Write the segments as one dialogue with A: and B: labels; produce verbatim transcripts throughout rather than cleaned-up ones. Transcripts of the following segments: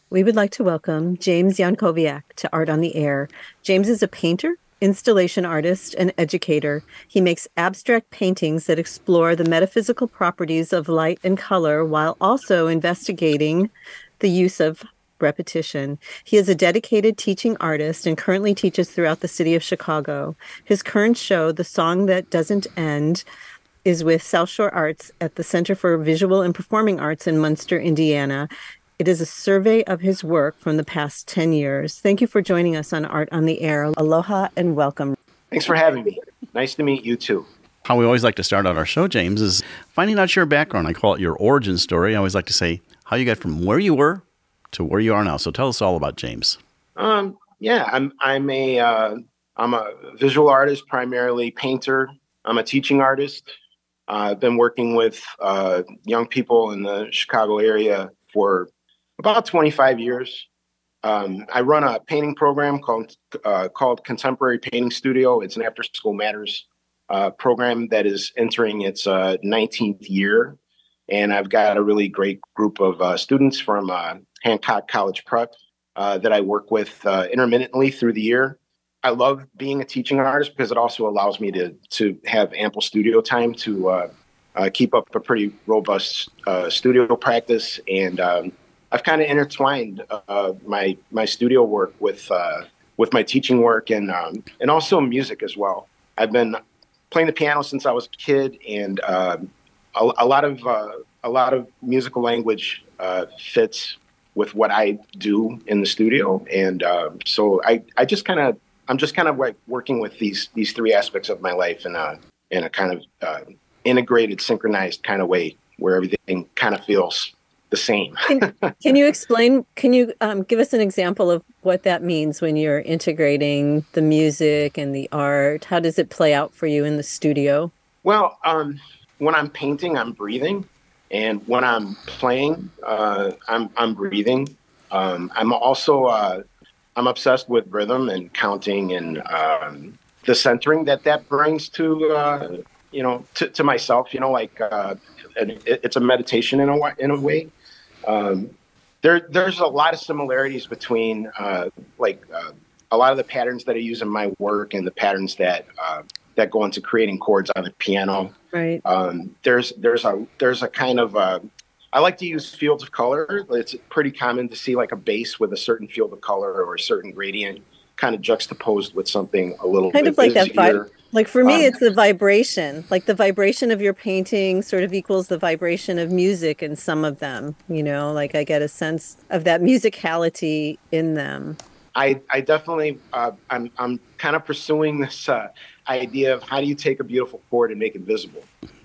A: We would like to welcome James Yankoviak to Art on the Air. James is a painter, installation artist, and educator. He makes abstract paintings that explore the metaphysical properties of light and color while also investigating the use of repetition. He is a dedicated teaching artist and currently teaches throughout the city of Chicago. His current show, The Song That Doesn't End, is with South Shore Arts at the Center for Visual and Performing Arts in Munster, Indiana. It is a survey of his work from the past ten years. Thank you for joining us on Art on the Air. Aloha and welcome.
B: Thanks for having me. Nice to meet you too.
C: How we always like to start out our show, James, is finding out your background. I call it your origin story. I always like to say how you got from where you were to where you are now. So tell us all about James.
B: Um, yeah, I'm I'm a uh, I'm a visual artist, primarily painter. I'm a teaching artist. Uh, I've been working with uh, young people in the Chicago area for about twenty-five years. Um, I run a painting program called uh, called Contemporary Painting Studio. It's an after-school matters uh, program that is entering its uh, nineteenth year. And I've got a really great group of uh, students from uh, Hancock College Prep uh, that I work with uh, intermittently through the year. I love being a teaching artist because it also allows me to to have ample studio time to uh, uh, keep up a pretty robust uh, studio practice. And um, I've kind of intertwined uh, my my studio work with uh, with my teaching work and um, and also music as well. I've been playing the piano since I was a kid, and uh, a, a lot of uh, a lot of musical language uh, fits with what I do in the studio. And uh, so I I just kind of I'm just kind of like working with these these three aspects of my life in a in a kind of uh, integrated, synchronized kind of way where everything kind of feels the same.
A: can, can you explain, can you um, give us an example of what that means when you're integrating the music and the art? How does it play out for you in the studio?
B: Well, um, when I'm painting, I'm breathing. And when I'm playing, uh, I'm, I'm breathing. Um, I'm also, uh, I'm obsessed with rhythm and counting and um, the centering that that brings to, uh, you know, to, to myself, you know, like uh, it, it's a meditation in a, in a way. Um, there, there's a lot of similarities between uh, like uh, a lot of the patterns that I use in my work and the patterns that uh, that go into creating chords on the piano.
A: Right.
B: Um, there's there's a there's a kind of uh, I like to use fields of color. It's pretty common to see like a bass with a certain field of color or a certain gradient kind of juxtaposed with something a little
A: kind
B: bit
A: of like
B: busier.
A: that vibe. Like for me,
B: Um,
A: it's the vibration, like the vibration of your painting sort of equals the vibration of music in some of them, you know, like I get a sense of that musicality in them.
B: I, I definitely, uh, I'm, I'm kind of pursuing this uh, idea of how do you take a beautiful chord and make it visible?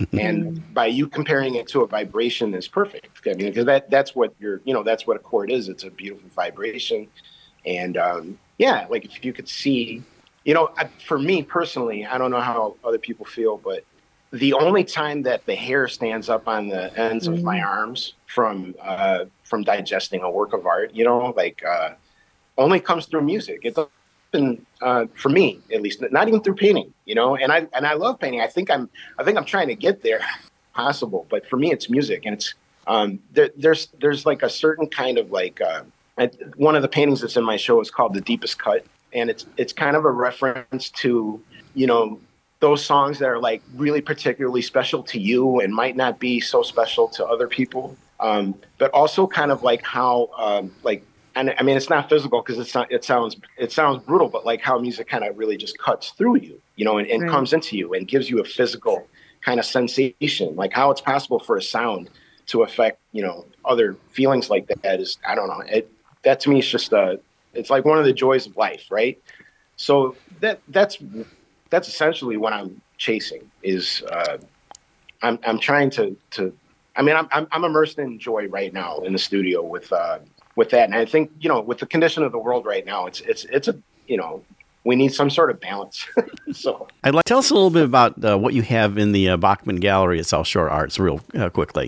B: And by you comparing it to a vibration is perfect. I mean, because that, that's what you're, you know, that's what a chord is. It's a beautiful vibration. And um, yeah, like if you could see, you know, I, for me personally, I don't know how other people feel, but the only time that the hair stands up on the ends
A: Mm-hmm.
B: of my arms from uh, from digesting a work of art, you know, like uh, only comes through music. It doesn't, uh, for me at least, not even through painting, you know. And I and I love painting. I think I'm I think I'm trying to get there, possible. But for me, it's music, and it's um, there, there's there's like a certain kind of like uh, I, one of the paintings that's in my show is called The Deepest Cut. And it's it's kind of a reference to, you know, those songs that are like really particularly special to you and might not be so special to other people. Um, but also kind of like how um, like, and I mean, it's not physical because it's not, it sounds it sounds brutal, but like how music kind of really just cuts through you, you know, and, and
A: Right.
B: comes into you and gives you a physical kind of sensation, like how it's possible for a sound to affect, you know, other feelings like that is, I don't know. It, that to me is just a, it's like one of the joys of life, right? So that that's that's essentially what I'm chasing. Is uh, I'm I'm trying to to. I mean, I'm I'm I'm immersed in joy right now in the studio with uh, with that, and I think you know with the condition of the world right now, it's it's it's a you know we need some sort of balance. So
C: I'd like tell us a little bit about uh, what you have in the uh, Bachman Gallery at South Shore Arts, real uh, quickly.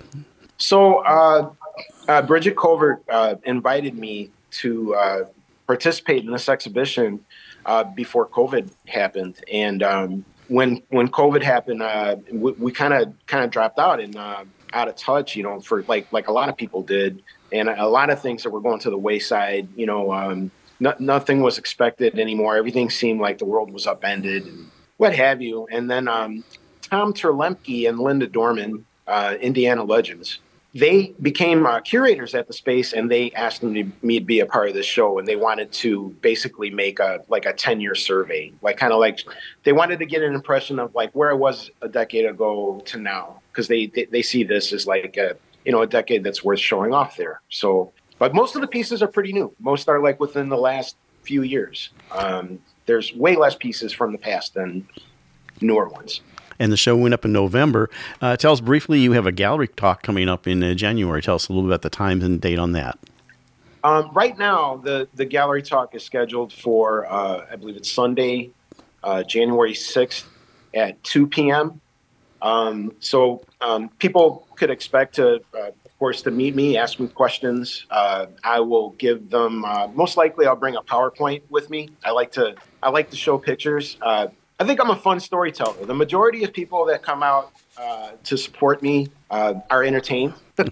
B: so uh, uh, Bridget Covert uh, invited me to. Uh, participate in this exhibition uh, before COVID happened. And um, when when COVID happened, uh, we kind of kind of dropped out and uh, out of touch, you know, for like like a lot of people did. and a lot of things that were going to the wayside. You know, um, no, nothing was expected anymore. Everything seemed like the world was upended and what have you. And then um, Tom Terlemke and Linda Dorman, uh, Indiana legends, they became uh, curators at the space, and they asked me to, me to be a part of this show. And they wanted to basically make a like a ten year survey, like kind of like they wanted to get an impression of like where I was a decade ago to now, because they, they they see this as like a you know a decade that's worth showing off there. So, but most of the pieces are pretty new. Most are like within the last few years. Um, there's way less pieces from the past than newer ones.
C: And the show went up in November. Uh, tell us briefly, you have a gallery talk coming up in uh, January. Tell us a little bit about the times and date on that.
B: Um, right now, the, the gallery talk is scheduled for, uh, I believe it's Sunday, uh, January sixth at two p.m. Um, so um, people could expect to, uh, of course, to meet me, ask me questions. Uh, I will give them, uh, most likely I'll bring a PowerPoint with me. I like to, I like to show pictures. Uh, I think I'm a fun storyteller. The majority of people that come out uh, to support me uh, are entertained.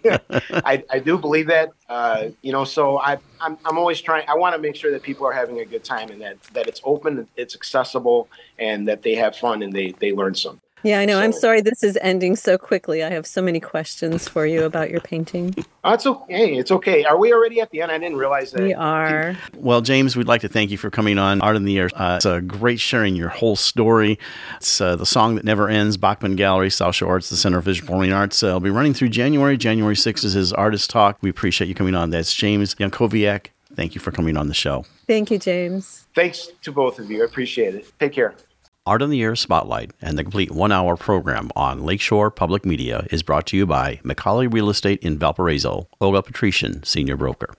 B: I, I do believe that, uh, you know, so I, I'm, I'm always trying, I want to make sure that people are having a good time, and that, that it's open, it's accessible, and that they have fun and they, they learn something.
A: Yeah, I know.
B: So,
A: I'm sorry this is ending so quickly. I have so many questions for you about your painting.
B: Oh, it's okay. It's okay. Are we already at the end? I didn't realize that.
A: We are.
C: Well, James, we'd like to thank you for coming on Art in the Air. Uh, it's a great sharing your whole story. It's uh, the song that never ends. Bachman Gallery, South Shore Arts, the Center of Visual Performing Arts. Uh, it'll be running through January. January sixth is his artist talk. We appreciate you coming on. That's James Jankowiak. Thank you for coming on the show.
A: Thank you, James.
B: Thanks to both of you. I appreciate it. Take care.
C: Art on the Air Spotlight and the complete one-hour program on Lakeshore Public Media is brought to you by McCauley Real Estate in Valparaiso, Olga Patrician, Senior Broker.